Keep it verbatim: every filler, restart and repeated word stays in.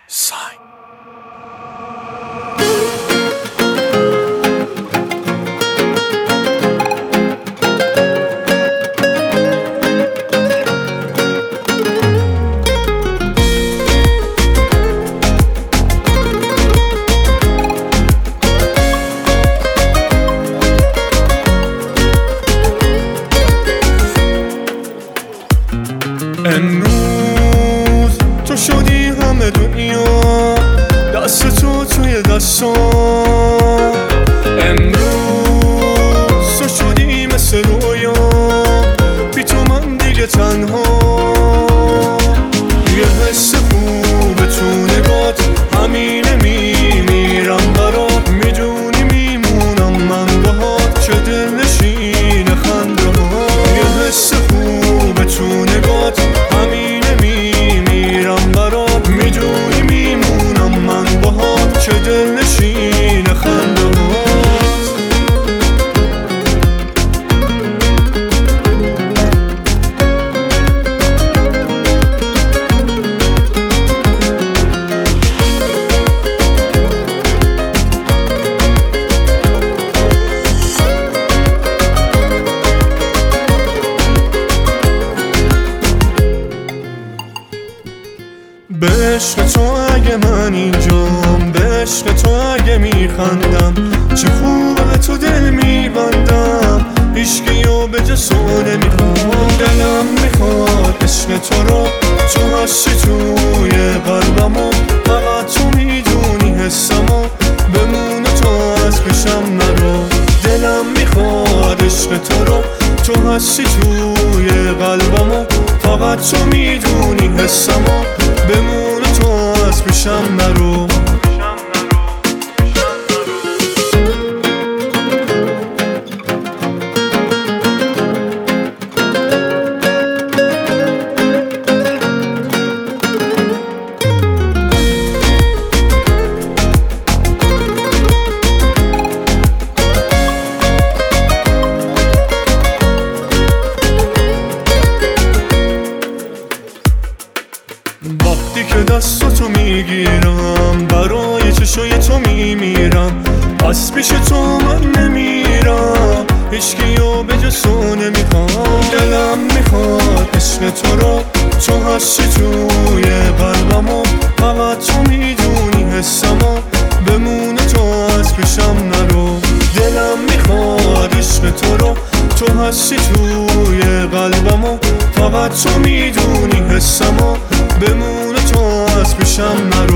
سنگ. امروز تو شدی همه دنیا، دست تو توی دستام. امروز تو شدی مثل رویا، بی تو من دیگه تنها. یه حس خوبه تو نگات، همینه میمیرم برات. میدونی میمونم من باهات، چه دلنشین خنده ها. یه حس خوبه تو نگات، همینه میمیرم برات. میدونی میمونم من باهات، چه دلنشین خنده هاست. به عشق تو اگه من اینجام، به عشق تو اگه میخندم، چه خوبه تو دل میبندم. هیچکیو به جز تو نمیخوام. دلم میخواد عشق تو رو، تو هستی توی قلبمو. فقط تو میدونی حسمو، بمونه تو از پیشم نرو. دلم میخواد عشق تو رو، تو هستی توی قلبمو. فقط تو میدونی حسمو، بمونه تو از پیشم نرو. وقتی که دستاتو میگیرم، برای چشای تو میمیرم. از پیش تو من نمیرم، هیچکیو به جز تو نمیخوام. دلم میخواد عشق تو رو، تو هستی توی قلبمو. فقط تو میدونی حسمو، بمونه تو از پیشم نرو. دلم میخواد عشق تو رو، تو هستی توی قلبمو. فقط تو میدونی حسمو، بمونه تو از پیشم نرو.